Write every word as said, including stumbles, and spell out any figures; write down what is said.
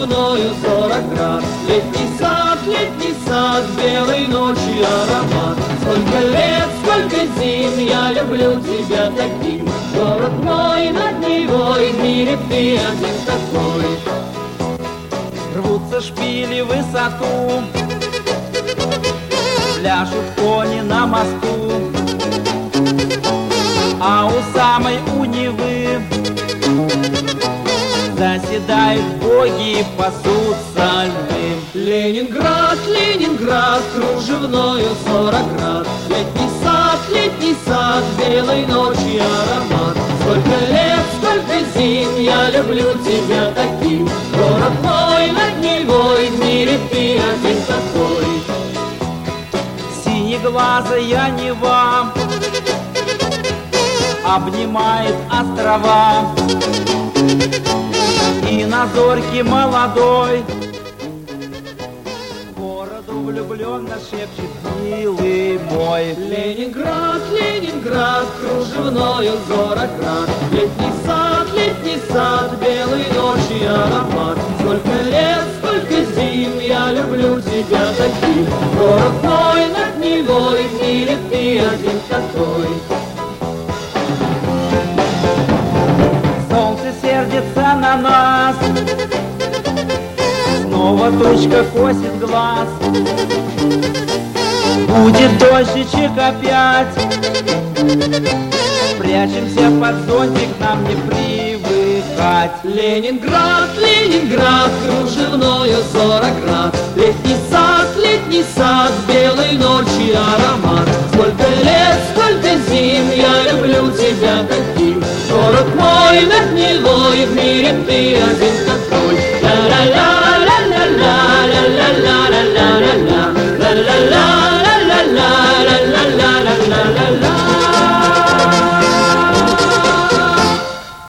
кружевною сорок град. Летний сад, летний сад, белой ночи аромат. Сколько лет, сколько зим, я люблю тебя таким. Город мой над Невой, в мире ты один такой. Рвутся шпили в высоту, пляшут кони на мосту, а у самой у Невы заседают боги, пасутся львы. Ленинград, Ленинград, кружевною сорок град. Летний сад, летний сад, белой ночи аромат. Сколько лет, сколько зим, я люблю тебя таким. Город мой над Невой, в мире ты один такой. Синеглазая Нева обнимает острова, и на зорьке молодой городу влюбленно шепчет: милый мой. Ленинград, Ленинград, кружевною сорок град. Летний сад, летний сад, белой ночи аромат. Сколько лет, сколько зим, я люблю тебя таким. Город мой над Невой, в мире ты один такой. Солнце сердится на нас, снова тучка косит глаз. Будет дождичек опять, прячемся под зонтик, нам не привыкать. Ленинград, Ленинград, кружевною сорок град. Летний сад, летний сад, белой ночи аромат. Сколько лет, сколько зим, я люблю тебя таким. Город мой над Невой, в мире ты один такой.